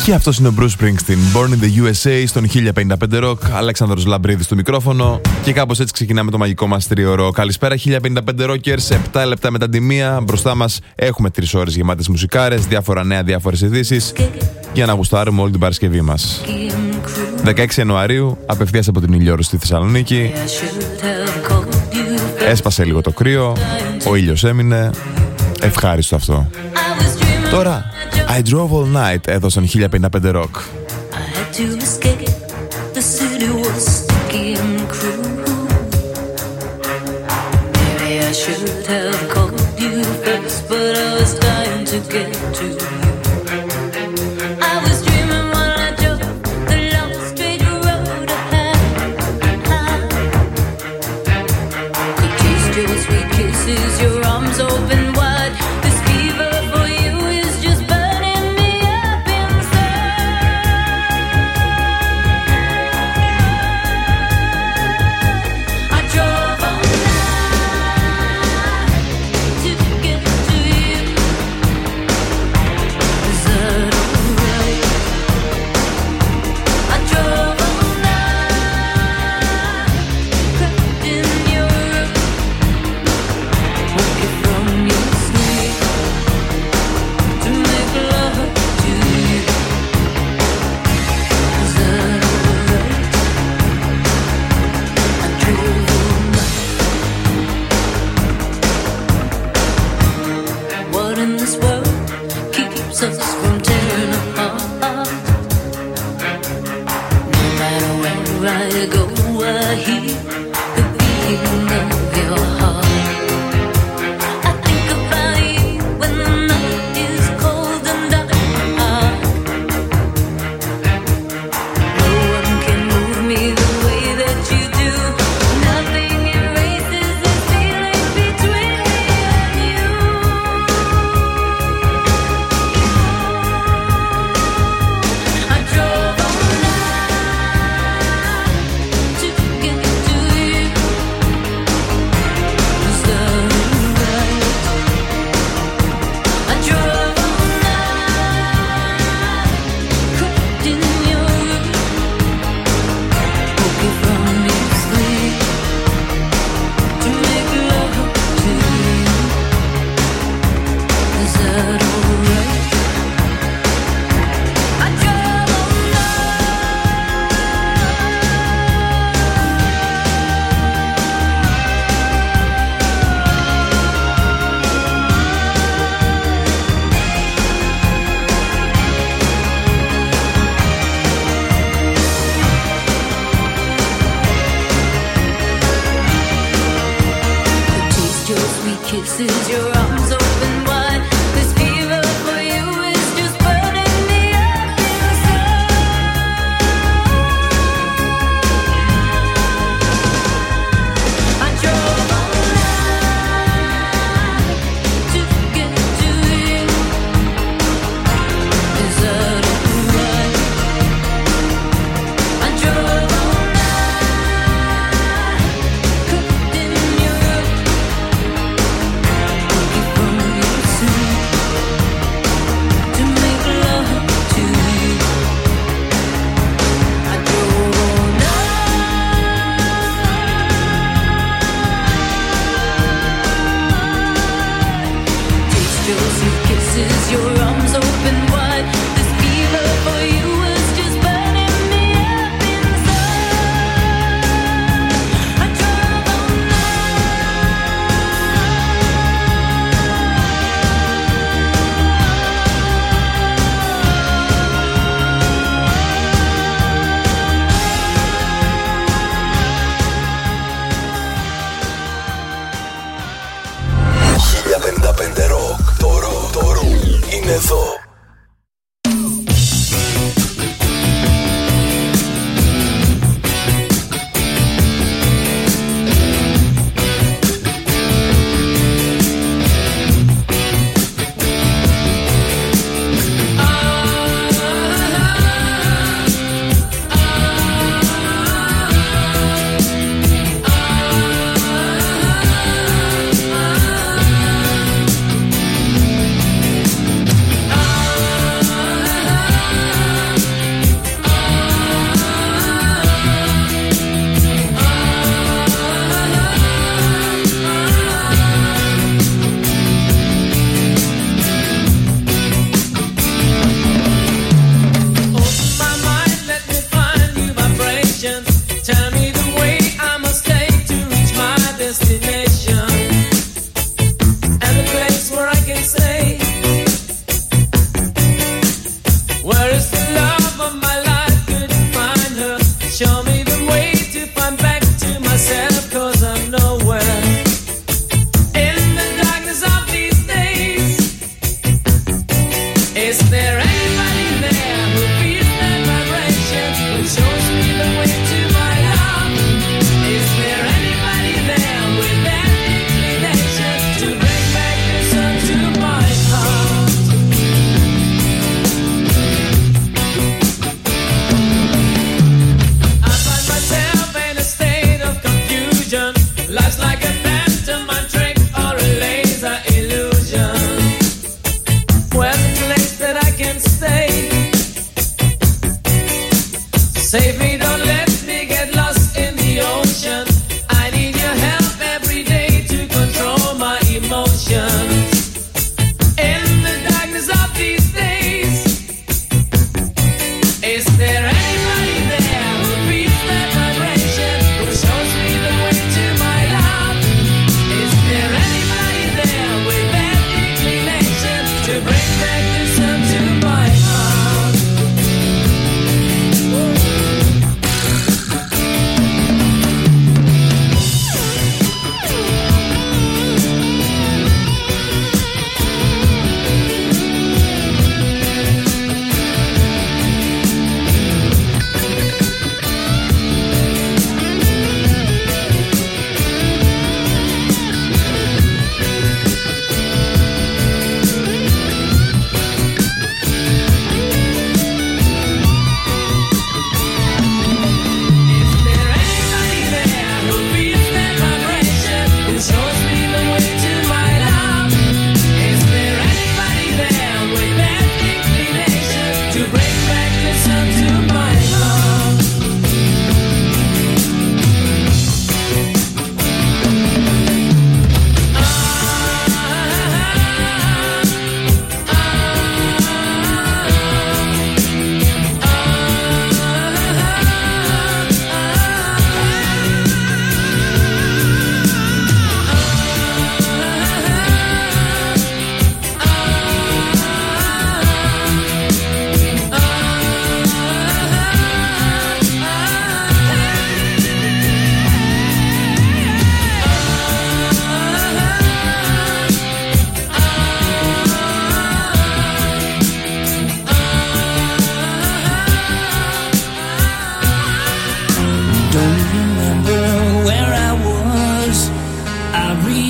Και αυτός είναι ο Bruce Springsteen, Born in the USA, στον 1055 Rock, Αλέξανδρος Λαμπρίδης στο μικρόφωνο. Και κάπως έτσι ξεκινάμε το μαγικό μας τρίωρο. Καλησπέρα 1055 Rockers, 7 λεπτά μετά τη μία. Μπροστά μας έχουμε 3 ώρες γεμάτες μουσικάρες, διάφορα νέα, διάφορες ειδήσεις, για να γουστάρουμε όλη την Παρασκευή μας. 16 Ιανουαρίου, απευθείας από την Ηλιόρους στη Θεσσαλονίκη. Έσπασε λίγο το κρύο, ο ήλιος έμεινε, ευχάριστο αυτό. Τώρα, I drove all night εδώ στον 1055 Rock. I should have called you first, but I was dying to get to you. I was dreaming while I drove the long straight road ahead. Could taste your sweet kisses, your arms open wide. This fever for you is just burning me up inside. I drove all night to get to you. Is that alright? I drove all night, crept in your room, woke you from your sleep to make love to you. Is that alright? I drove all night. What in this world keeps us from tearing apart? No matter where I go, I hear the beating of your heart. I think about you when the night is cold and dark. No one can move me the way that you do. Nothing erases this feeling between me and you. I drove all night to get to you. Is that right? I drove all night, crept in your room, woke you from your sleep to make love to you. Is that alright? I drove all taste your sweet kisses, your arms open wide. This fever for you is just burning me up inside. I drove all night to get to you. Is that alright? I drove all night, crept in your room, woke you from your sleep to make love to you. I drove all night. Taste your sweet kisses, your arms open wide. This fever for you is just burning me up inside. I drove all night. 1055 Rock. Το ροκ είναι εδώ. I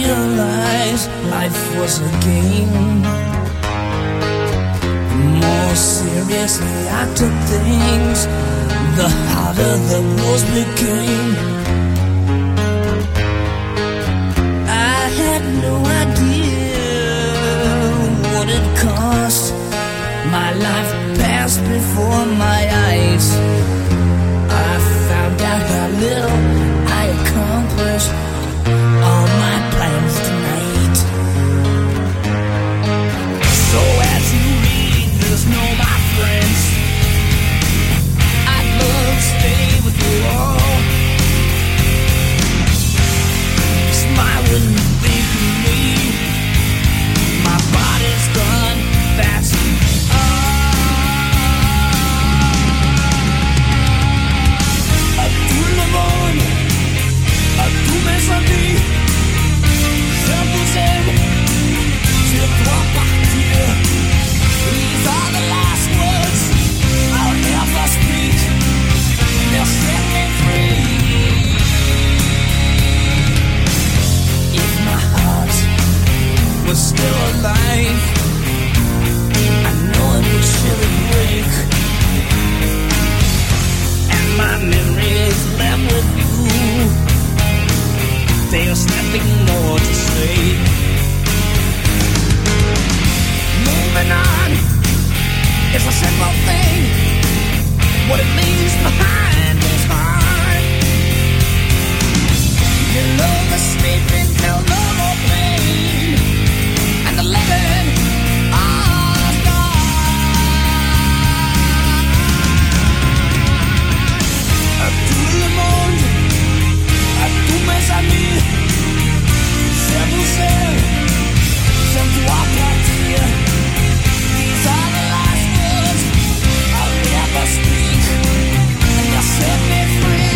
realized life was a game. The more seriously I took things, the harder the rules became. I had no idea what it cost. My life passed before my eyes. I found out how little I accomplished all my plans tonight. So as you read this, know my friends, I'd love to stay with you all. Smile when you think of me. My body's gone, that's tout le monde, à tous mes amis, je vous aime, je dois partir. These are the last words I'll ever speak. They'll set me free. If my heart was still alive, I know it would surely break. And my memories left with you, there's nothing more to say. Moving on is a simple thing. What it leaves behind is hard. You know the sleeping till no more pain, and the living are gone. À tout le monde, à tous mes amis, je vous aime, je dois partir. These are the last words I'll ever speak, and they'll set me free.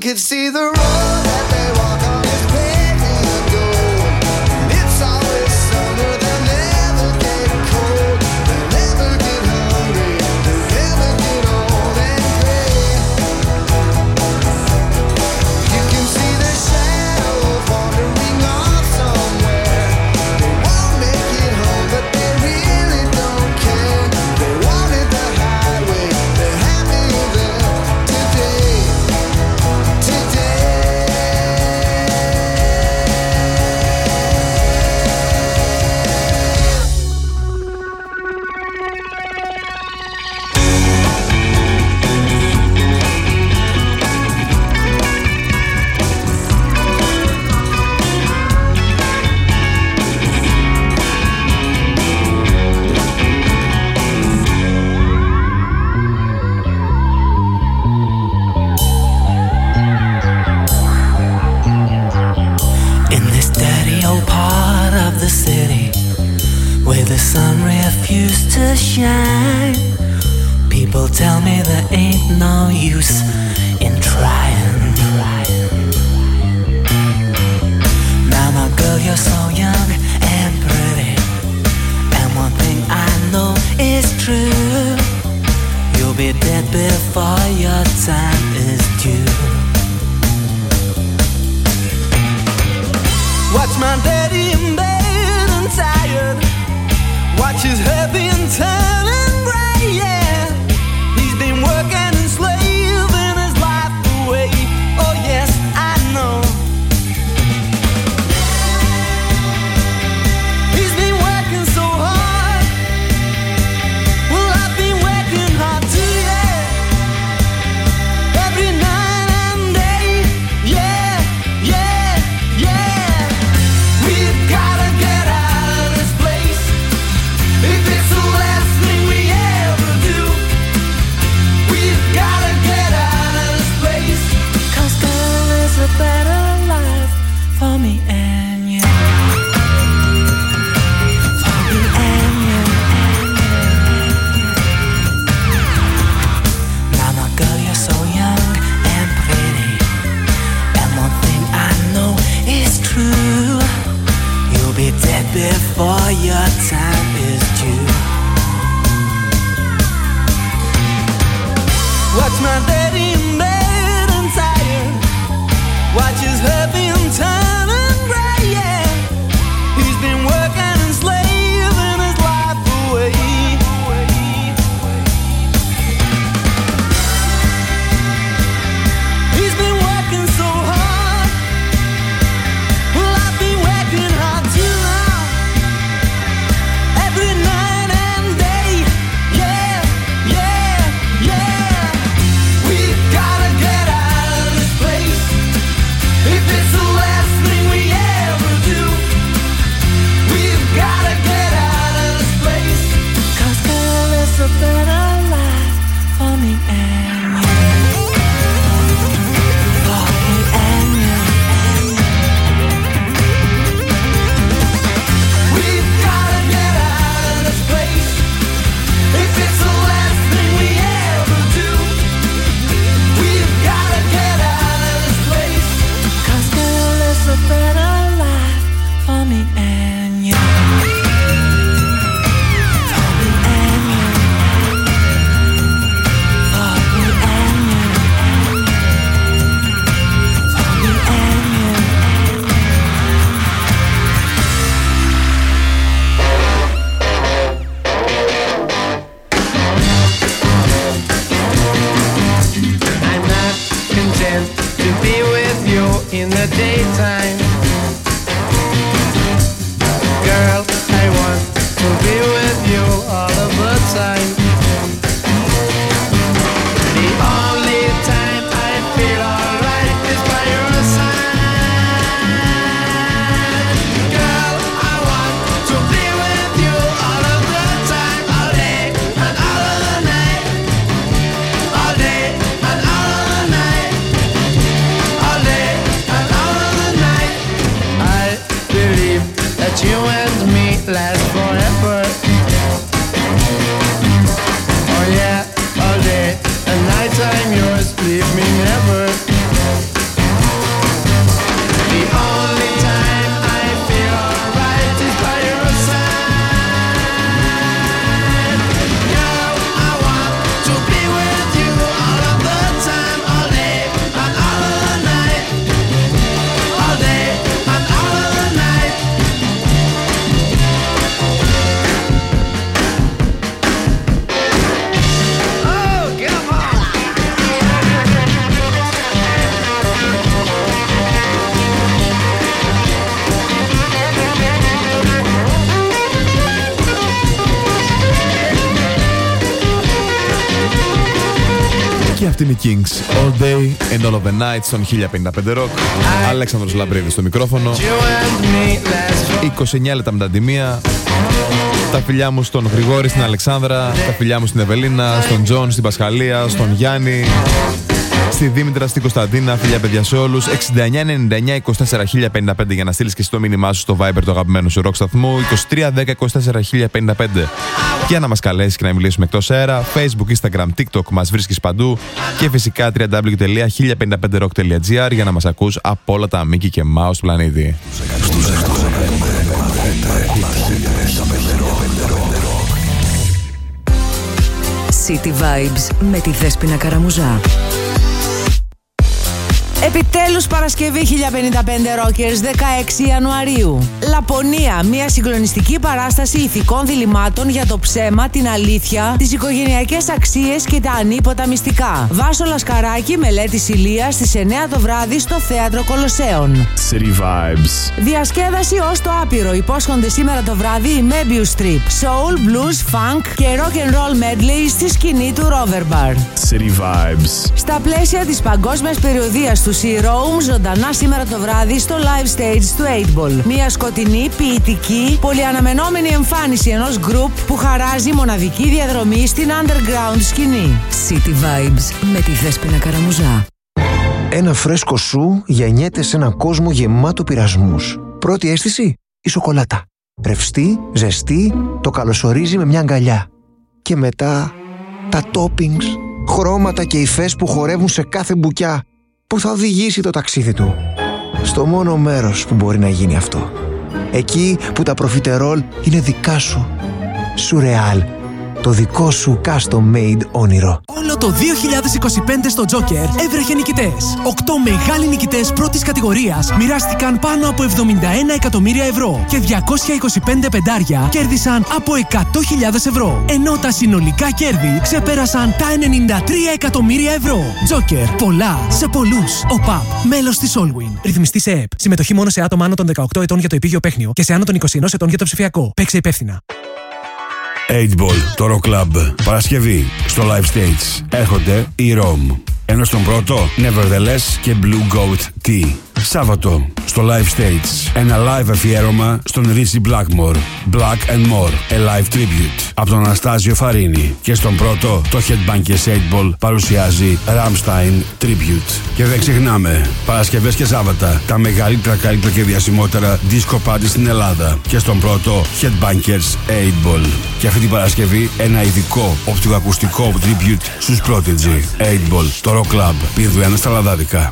could see the road that they walk on is paved in gold. It's always summer, they'll never get cold. They'll never get hungry, they'll never get old and gray. You can see the shadows wandering off somewhere. They won't make it home, but they really don't care. They wanted the highway, they're happy there today. In this dirty old part of the city where the sun refused to shine, people tell me there ain't no use in trying. Mama girl, you're so young and pretty, and one thing I know is true: you'll be dead before your time is due. Watch my daddy in bed and tired. Watch his hair being turning gray, yeah. He's been working and slaving his life away. Oh yes, I know. He's been working so hard. Well, I've been working hard too, yeah. Every night and day, yeah, yeah, yeah. We've gotta get out of this place. If it's the last thing we ever do, we've gotta get out of this place. 'Cause there is a better life for me and you. For me and you. Mama girl, you're so young and pretty, and one thing I know is true: you'll be dead before your time is due. Watch my daddy in bed and tired. Watch his hair being turning gray, yeah. He's been working and slaving his life away. He's been working so hard. Well, I've been working hard too now. Every night and day, yeah, yeah, yeah. We've gotta get out of this place. If it's the last thing we ever do, we've gotta get out of this place. 'Cause girl, it's a better life for me and you. For me and you. We've gotta get out of this place. If it's the last thing we ever do, we've gotta get out of this place. 'Cause girl, it's a better life for me and you. For me and you. For me and you. For me and you. I'm not content to be with you in the daytime. Girl, I want to be with you all of the time. The only time I feel alright is by your side. Girl, I want to be with you all of the time, all day and all of the night. All day and all of the night. All day and all of the night. I believe that you and me last forever. Και αυτή είναι η Kings. All Day and All of the Night στον 1055 Rock. Αλέξανδρος Λαμπρίδης στο μικρόφωνο. 29 λεπτά μετά τη μία. Τα φιλιά μου στον Γρηγόρη, στην Αλεξάνδρα. Τα φιλιά μου στην Ευελίνα, στον Τζον, στην Πασχαλία, στον Γιάννη, στη Δήμητρα, στην Κωνσταντίνα. Φιλιά παιδιά σε όλους. 69-99-24-1055 για να στείλεις και εσύ το μήνυμά σου στο Viber του αγαπημένου σου rock σταθμού. 23-10-24-1055 για να μας καλέσεις και να μιλήσουμε εκτός αέρα. Facebook, Instagram, TikTok μας βρίσκεις παντού. Και φυσικά www.1055rock.gr για να μας ακούς από όλα τα Μίκη και Μάους του πλανήτη. City Vibes με τη Δέσποινα Καραμουζά. Επιτέλους Παρασκευή 1055 Rockers 16 Ιανουαρίου. Λαπωνία, μια συγκλονιστική παράσταση ηθικών διλημάτων για το ψέμα, την αλήθεια, τις οικογενειακές αξίες και τα ανίποτα μυστικά. Βάσο Λασκαράκη, Μελέτης Ηλίας στις 9 το βράδυ στο Θέατρο Κολοσσέων. City Vibes. Διασκέδαση ως το άπειρο υπόσχονται σήμερα το βράδυ η Mebius Trip. Soul, Blues, Funk και Rock and Roll Medley στη σκηνή του Rover Bar. City Vibes. Στα πλαίσια της παγκόσμιας περιοδίας του Sea Rome, ζωντανά σήμερα το βράδυ στο live stage του 8ball. Μια σκοτεινή, ποιητική, πολυαναμενόμενη εμφάνιση ενός group που χαράζει μοναδική διαδρομή στην underground σκηνή. City Vibes με τη Δέσποινα Καραμουζά. Ένα φρέσκο σου γεννιέται σε έναν κόσμο γεμάτο πειρασμούς. Πρώτη αίσθηση, η σοκολάτα. Ρευστή, ζεστή, το καλωσορίζει με μια αγκαλιά. Και μετά, τα toppings, χρώματα και υφές που χορεύουν σε κάθε μπουκιά, που θα οδηγήσει το ταξίδι του στο μόνο μέρος που μπορεί να γίνει αυτό. Εκεί που τα προφιτερόλ είναι δικά σου. Σουρεάλ. Το δικό σου custom made όνειρο. Όλο το 2025 στο Joker έβρεχε νικητές. 8 μεγάλοι νικητές πρώτης κατηγορίας μοιράστηκαν πάνω από 71 εκατομμύρια ευρώ και 225 πεντάρια κέρδισαν από 100.000 ευρώ. Ενώ τα συνολικά κέρδη ξεπέρασαν τα 93 εκατομμύρια ευρώ. Joker. Πολλά σε πολλούς. ΟΠΑΠ. Μέλος της Allwin. Ρυθμιστή σε ΕΠ. Συμμετοχή μόνο σε άτομα άνω των 18 ετών για το επίγειο παίχνιο και σε άνω των 21 ετών για το ψηφιακό. Παίξε υπεύθυνα. 8ball, το Rock Club. Παρασκευή, στο Live Stage. Έρχονται οι Rome. Ενώ στον πρώτο, Nevertheless και Blue Goat Tea. Σάββατο, στο Live Stage. Ένα live αφιέρωμα στον Ritchie Blackmore. Black and More, a live tribute. Από τον Αναστάζιο Φαρίνη. Και στον πρώτο, το Headbangers 8ball παρουσιάζει Rammstein Tribute. Και δεν ξεχνάμε, Παρασκευές και Σάββατα, τα μεγαλύτερα, καλύτερα και διασημότερα disco party στην Ελλάδα. Και στον πρώτο, Headbangers 8ball. Και αυτή την Παρασκευή, ένα ειδικό οπτικοακουστικό tribute στους Prodigy. 8ball, το Rock Club, Πυρδουένα στα Λαδάδικα.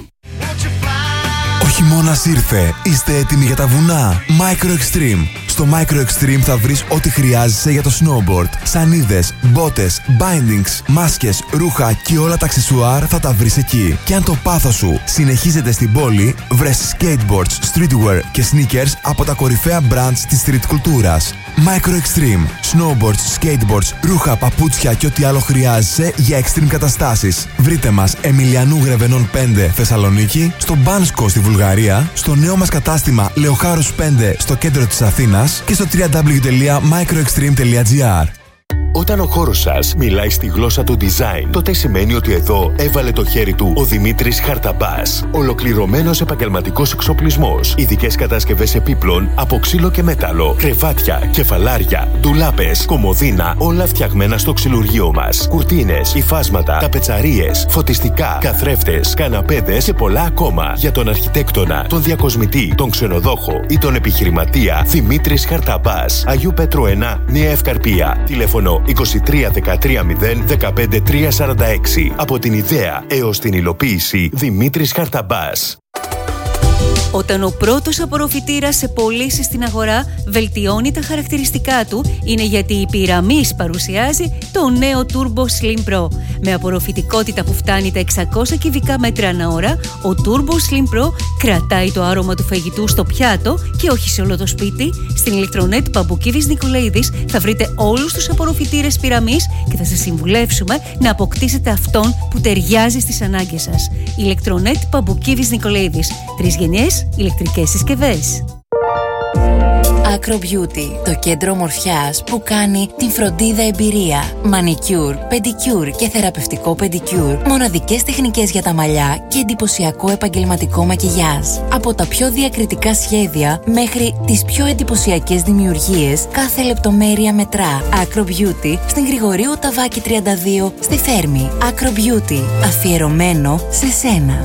Ο χειμώνας ήρθε. Είστε έτοιμοι για τα βουνά? Micro Extreme. Στο Micro Extreme θα βρεις ό,τι χρειάζεσαι για το snowboard. Σανίδες, μπότες, bindings, μάσκες, ρούχα και όλα τα αξεσουάρ θα τα βρεις εκεί. Και αν το πάθος σου συνεχίζεται στην πόλη, βρες skateboards, streetwear και sneakers από τα κορυφαία brands της street κουλτούρας. Micro Extreme. Snowboards, skateboards, ρούχα, παπούτσια και ό,τι άλλο χρειάζεσαι για extreme καταστάσεις. Βρείτε μας Εμιλιανού Γρεβενών 5 Θεσσαλονίκη, στο Μπάνσκο στη Βουλγαρία, στο νέο μας κατάστημα Λεοχάρους 5 στο κέντρο της Αθήνας και στο www.microextreme.gr. Όταν ο χώρος σας μιλάει στη γλώσσα του design, τότε σημαίνει ότι εδώ έβαλε το χέρι του ο Δημήτρης Χαρταμπάς. Ολοκληρωμένος επαγγελματικός εξοπλισμός, ειδικές κατασκευές επίπλων από ξύλο και μέταλλο, κρεβάτια, κεφαλάρια, ντουλάπες, κομοδίνα, όλα φτιαγμένα στο ξυλουργείο μας. Κουρτίνες, υφάσματα, ταπετσαρίες, φωτιστικά, καθρέφτες, καναπέδες και πολλά ακόμα. Για τον αρχιτέκτονα, τον διακοσμητή, τον ξενοδόχο ή τον επιχειρηματία, Δημήτρης Χαρταμπάς. Αγίου Πέτρου 1, Νέα Ευκαρπία. Τηλέφωνο 23 13 0 15 346. Από την ιδέα έως την υλοποίηση, Δημήτρης Χαρταμπάς. Όταν ο πρώτος απορροφητήρας σε πωλήσεις στην αγορά βελτιώνει τα χαρακτηριστικά του, είναι γιατί η Pyramis παρουσιάζει το νέο Turbo Slim Pro. Με απορροφητικότητα που φτάνει τα 600 κυβικά μέτρα ανά ώρα, ο Turbo Slim Pro κρατάει το άρωμα του φαγητού στο πιάτο και όχι σε όλο το σπίτι. Στην ηλεκτρονέτ Παμπουκίδης Νικολαίδης θα βρείτε όλους τους απορροφητήρες Pyramis και θα σας συμβουλεύσουμε να αποκτήσετε αυτόν που ταιριάζει στις ανάγκες σας. Ηλεκτρονέτ Παμπουκίδης Νικολαίδης. 3 γενιές ηλεκτρικές συσκευές. Acro Beauty, το κέντρο ομορφιάς που κάνει την φροντίδα εμπειρία. Μανικιούρ, πεντικιούρ και θεραπευτικό πεντικιούρ. Μοναδικές τεχνικές για τα μαλλιά και εντυπωσιακό επαγγελματικό μακιγιάζ. Από τα πιο διακριτικά σχέδια μέχρι τις πιο εντυπωσιακές δημιουργίες, κάθε λεπτομέρεια μετρά. Acro Beauty στην Γρηγορίου Ταβάκη 32 στη Φέρμη. Acro Beauty, αφιερωμένο σε σένα.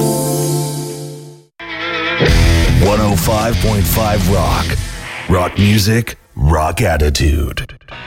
105.5 Rock. Rock music, rock attitude.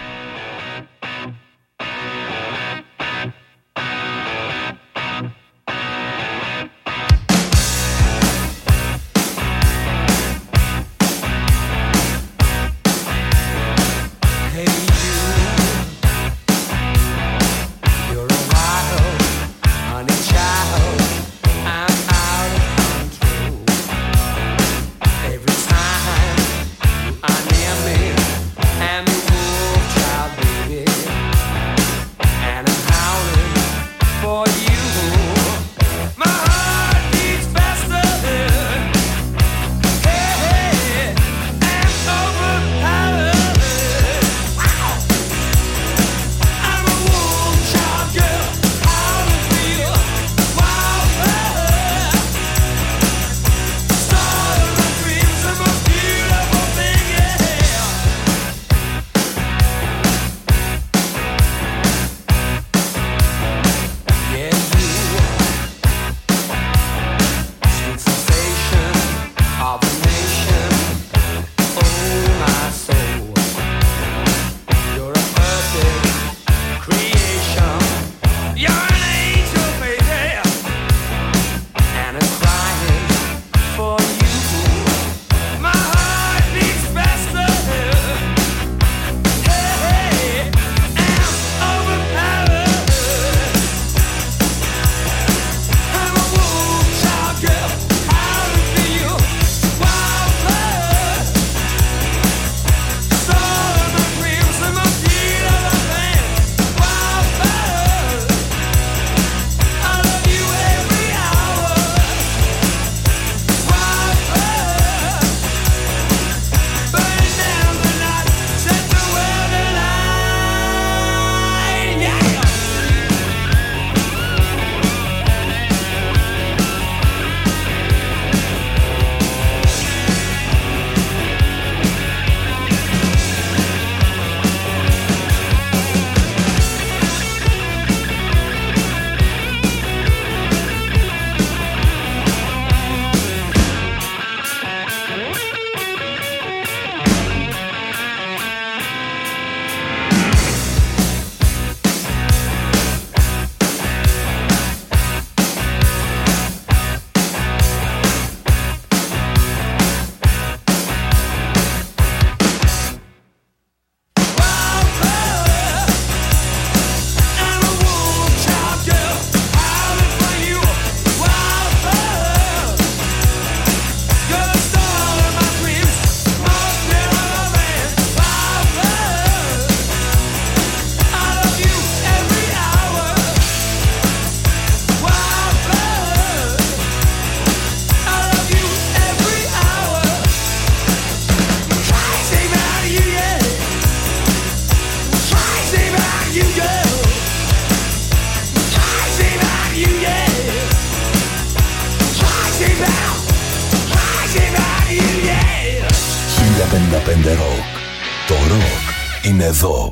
Rock. Το rock είναι εδώ.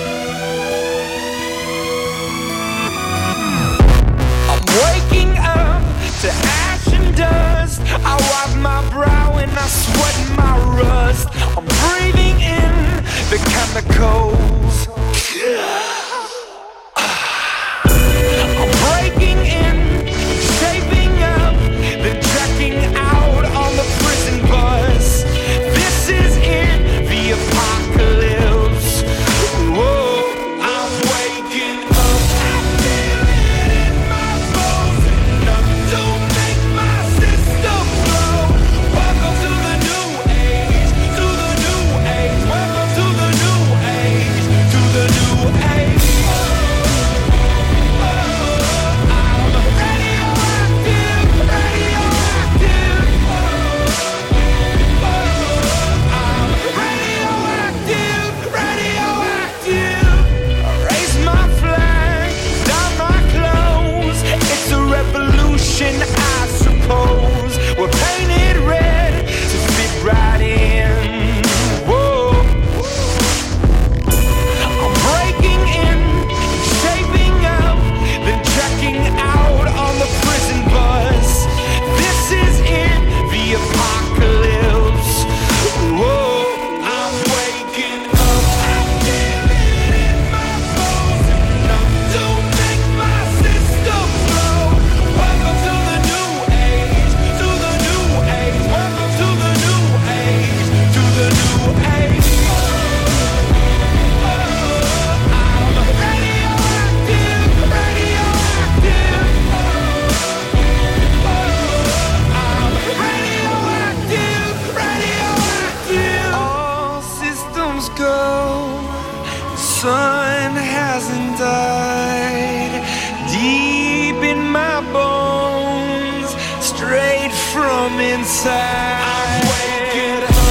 Waking up from inside. I'm waking up.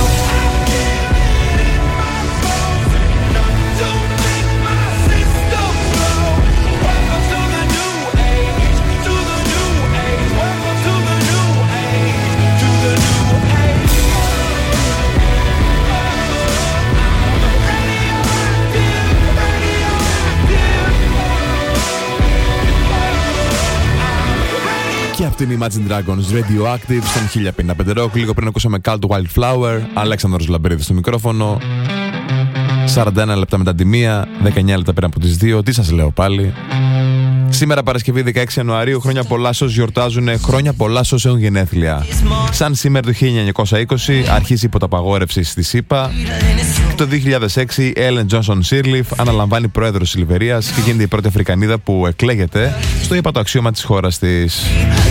Και αυτή είναι η Imagine Dragons Radioactive στον 1055 Rock. Λίγο πριν ακούσαμε Cult Wildflower. Αλέξανδρος Λαμπρίδης στο μικρόφωνο. 41 λεπτά μετά τη 1, 19 λεπτά πέρα από τις 2. Τι σας λέω πάλι. Σήμερα Παρασκευή 16 Ιανουαρίου. Χρόνια πολλά σε όσους γιορτάζουν. Χρόνια πολλά σε όσους έχουν γενέθλια. Σαν σήμερα το 1920 αρχίζει η υποταπαγόρευση στη ΣΥΠΑ. Το 2006 η Ellen Johnson Sirleaf αναλαμβάνει πρόεδρος της Λιβερίας και γίνεται η πρώτη Αφρικανίδα που εκλέγεται στο ύπατο αξίωμα της χώρας της.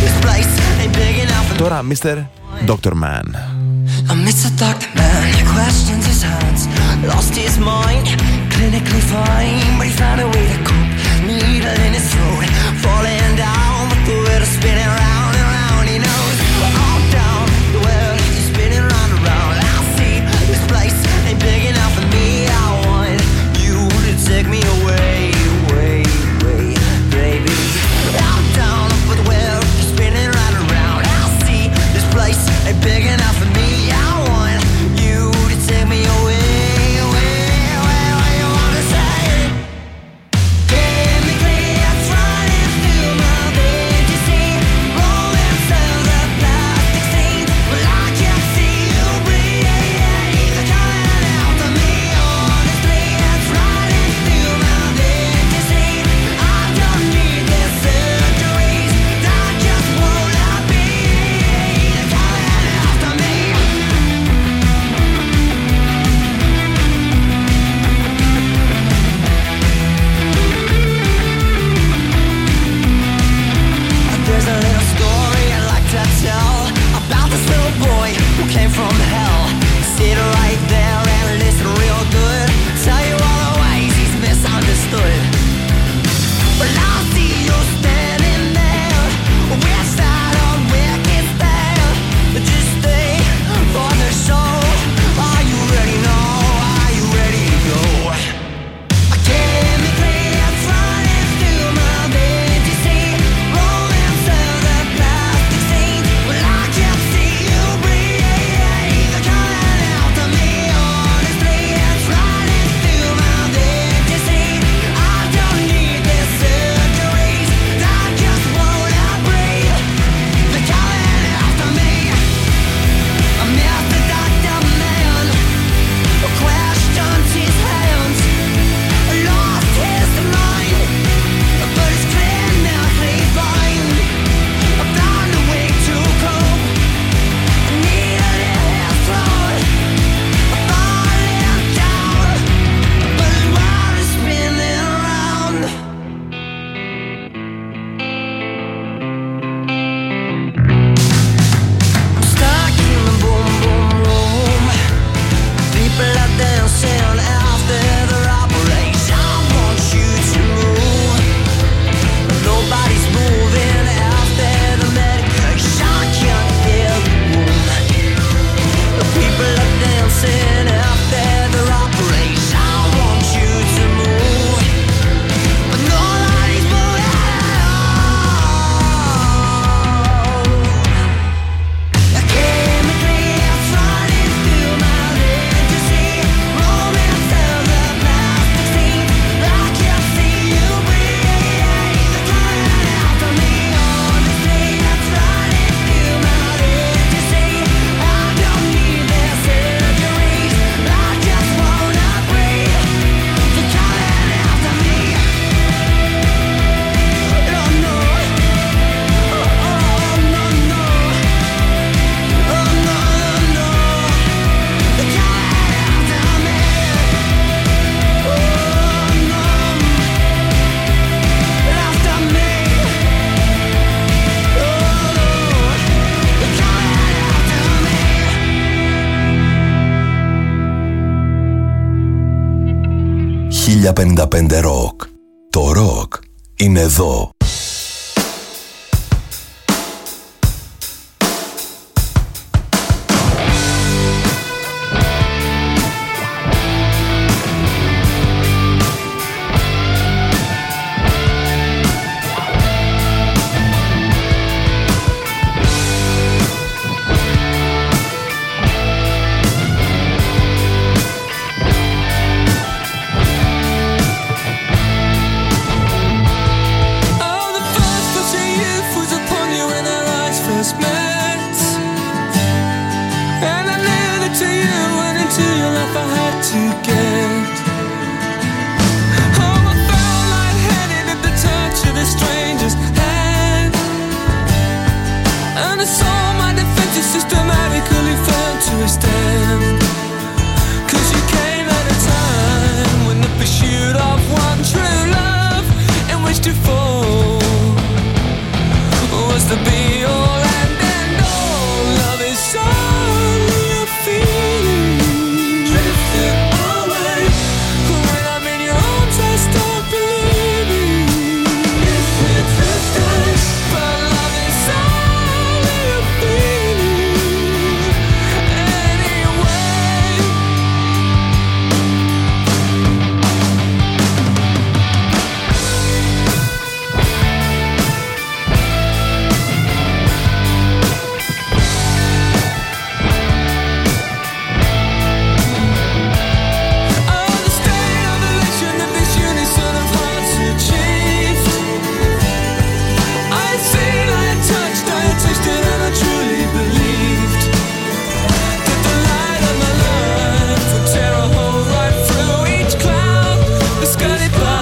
Τώρα Mr. Dr. Man. Mr. Dr. Man questions his hands, lost his mind, clinically fine, but he found a way to cope. Needle in his throat, falling down, but the world is spinning round and round. He knows all down, the world is spinning round and round. I see this place ain't big enough for me. I want you to take me away, away, away, baby. I'm down, but the world is spinning round and round. I see this place ain't big enough for me. I want you to take me away, away, away, away. You wanna say it? Chemically, it's running through my veins. You see, rolling through the plastic stains. Well, I can't see you breathe. They're coming out of me. Honestly, it's running through my veins. You see, I don't need these surgeries. I just wanna be. They're coming after me. There's a little story I'd like to tell about this little boy who came from hell. Sit right there and listen real good. Tell you all the ways he's misunderstood. Well, I see you standing there with that old wicked stare. Just stay for the show. Are you ready now? Are you ready to go? Chemically, it's running through my veins. You see, rolling through the plastic stains. Well, I can't see you breathe. They're coming out of me. Honestly, it's running through my veins. You see, I don't need these surgeries. I just wanna breathe. They're coming after me. I'm Mr. Dr. Man. Questions his hands. Lost his mind, but he's clinically fine. I found a way to cope. I needed his throat. I'm falling down, but his world is spinning around. I'm stuck in the boom boom room. People are dancing after their operation. I want you to move. Nobody's moving after the medication. I can't feel the room. The people are dancing after their operation. I want you to move. But nobody's moving. Chemically, it's running through my veins. You see, rolling through the plastic stains. I can't see you breathe. They're coming after me. Honestly, it's running through my veins. You see, I don't need these surgeries. I just wanna breathe. They're coming after me. Oh no, oh no, no. Oh no, no, they're coming after me. Oh no, after me. Oh no, they're coming after me. 1055 Rock. Το ροκ είναι εδώ. life I had to get. Oh, I felt lightheaded at the touch of the stranger's hand, and I saw my defenses systematically fell to a stand. 'Cause you came at a time when the pursuit of one true love in which to fall was the be-all and end-all. Love is only a feeling, drifting away. When I'm in your arms I start believing it's here to stay. But love is only a feeling anyway. Oh, the state of elation that this unison of hearts achieved. I had seen, I had touched, I had tasted, and I truly believed that the light of my life would tear a hole right through each cloud that scudded by,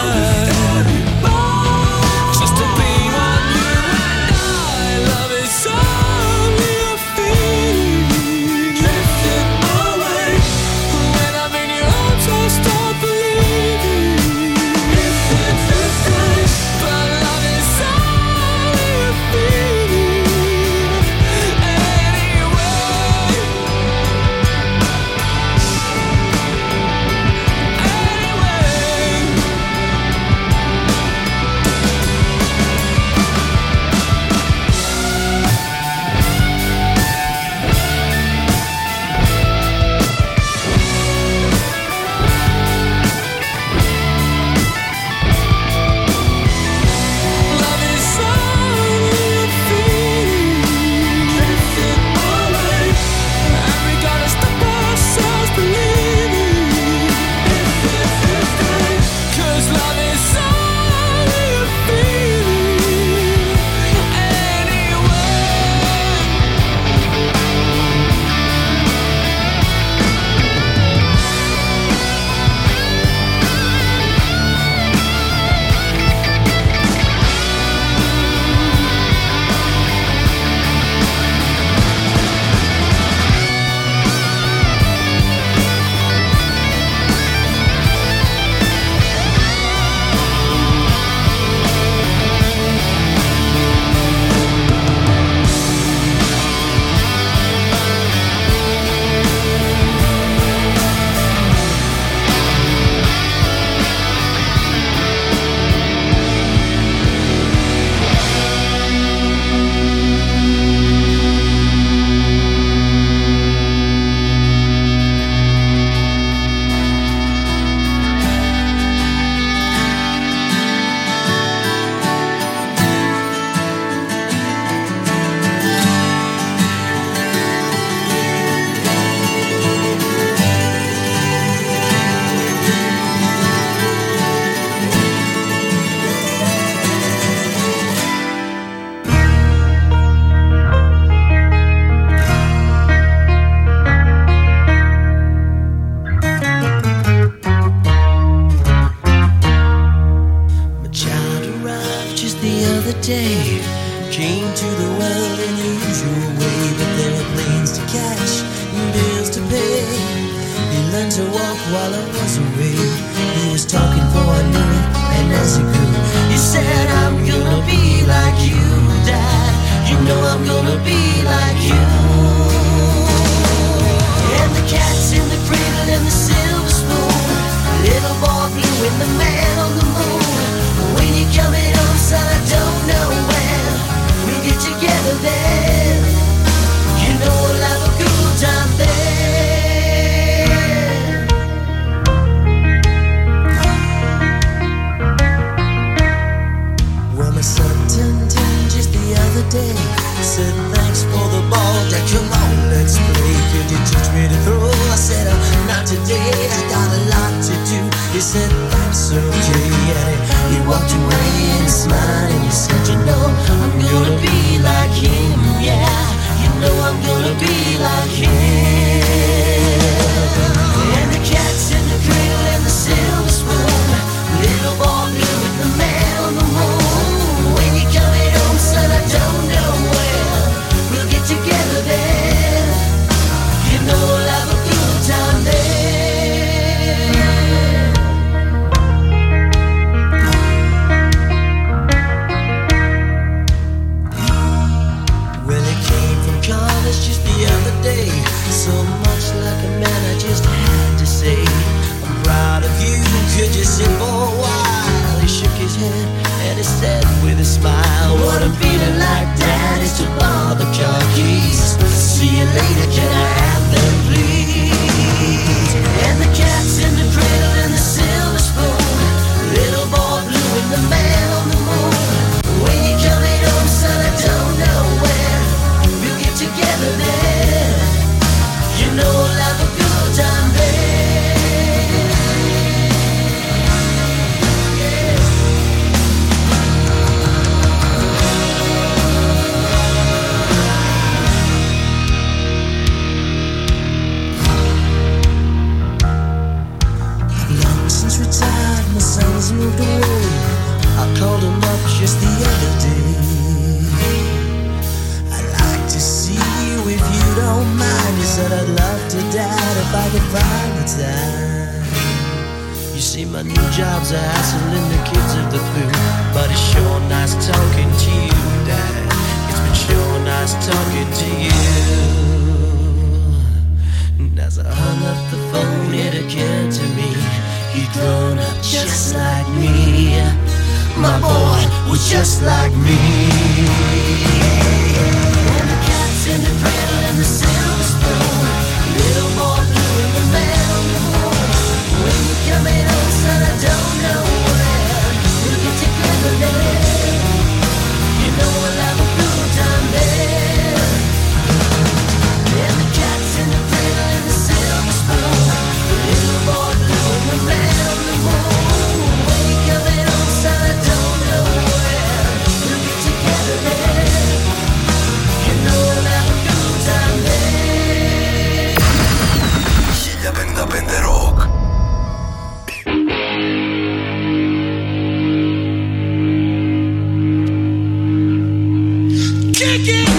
just to be one you and I. Love is only a feeling, drifting away. When I'm in your arms I start believing it's here to stay. But love is only a feeling anyway. Love is only a feeling, drifting away. And we gotta stop ourselves believing it's here to stay. 'Cause love is only a feeling anyway. My child arrived just the other day, came to the world in the usual way, but there were planes to catch and bills to pay. He learned to walk while I was away. He was talking before I knew it, and as he grew, he said, I'm gonna be like you, Dad. You know I'm gonna be like you. And the cat's in the cradle and the silver spoon, little boy blue and the man on the moon. When you're coming home, son, I don't know when we'll get together then. You know we'll have a good time then. that I'd love to dad if I could find the time. You see, my new job's a hassling the kids of the blue, but it's sure nice talking to you, Dad. It's been sure nice talking to you. And as I hung up the phone, it occurred to me he'd grown up just like me. My boy was just like me. And the cat's in the cradle and the silver spoon, little boy blue and the man on the moon. When you're coming home, son, I don't know where. We'll get together there. You know we'll have a good time there. And the cat's in the cradle and the silver spoon, little boy blue and the man on the moon. When you're coming home, son, I don't know where. We'll get together there. You know we'll have a good time there. 1055 Rock. Kick it!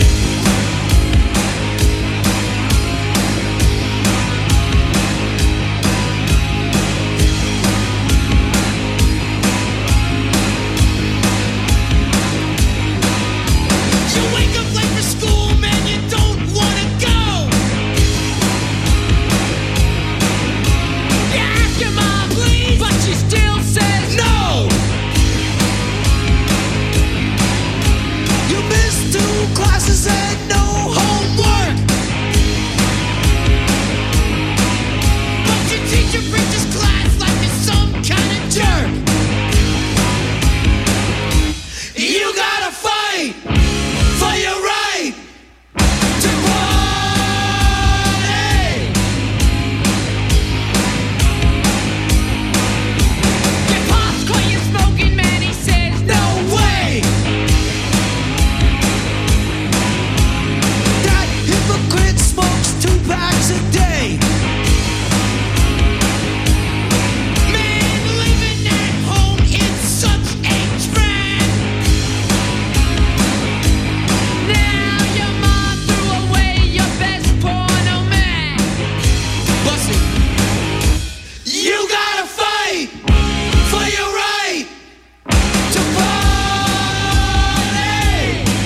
You wake up late for school, man, you don't wanna go. You ask your mom, please, but she still says no. You missed 2 classes and no homework. But your teacher preaches class like you're some kind of jerk. You gotta fight for your right to party. Your pops caught you smoking, man, he says no way. That hypocrite smokes 2 packs a day. Man, living at home is such a trend. Now your mom threw away your best porno man. Bussy, you gotta fight for your right to party.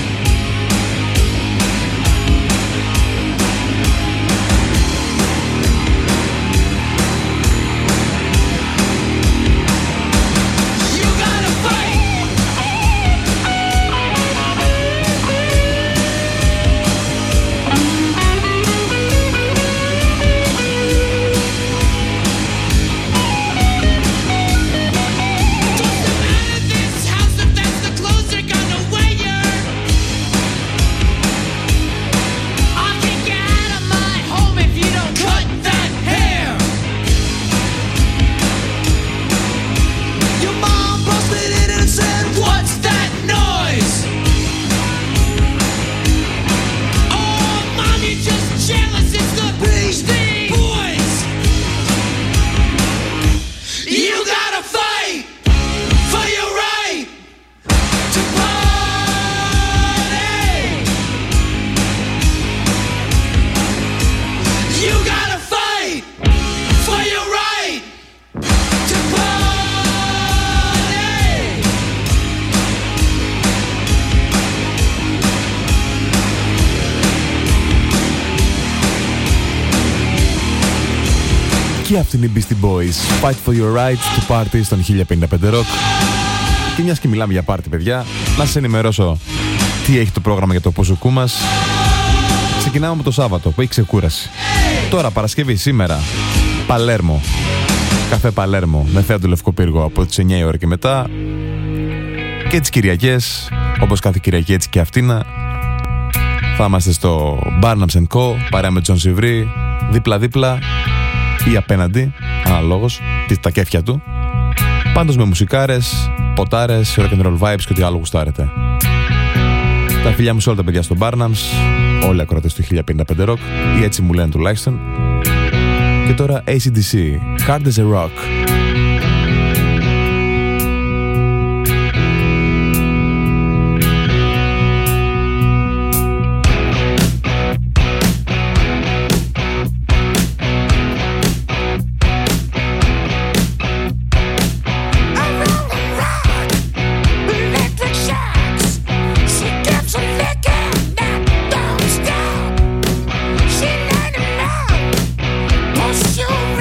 You gotta fight. Toss them out of this house if that's the clothes they're gonna wear. I'll kick you out of my home if you don't cut that hair. Your mom busted in and said, "What's that noise?" Oh, Mom, you're just jealous. It's the Beastie Boys. You gotta fight for your right to party. You gotta fight for your right to party. Και αυτή είναι η Beastie Boys. Fight for your right to party στον 1055 Rock. Και μιας και μιλάμε για πάρτι, παιδιά, να σας ενημερώσω τι έχει το πρόγραμμα για το Ποσοκού μας. Ξεκινάμε με το Σάββατο που έχει ξεκούραση. Τώρα Παρασκευή, σήμερα, Παλέρμο. Καφέ Παλέρμο με θέα του Λευκοπύργο από τις 9 η ώρα και μετά. Και τις Κυριακές, όπως κάθε Κυριακή έτσι και αυτήνα, θα είμαστε στο Barnums & Co. παρέα με Τζον Σιβρή, δίπλα-δίπλα ή απέναντι, αναλόγως, τα κέφια του. Πάντως με μουσικάρες, ποτάρες, rock and roll vibes και ό,τι άλλο γουστάρετε. Τα φιλιά μου σε όλα τα παιδιά στο Barnums, όλοι οι ακροατές του 1055 Rock, ή έτσι μου λένε τουλάχιστον. Και τώρα AC/DC, Hard as a Rock.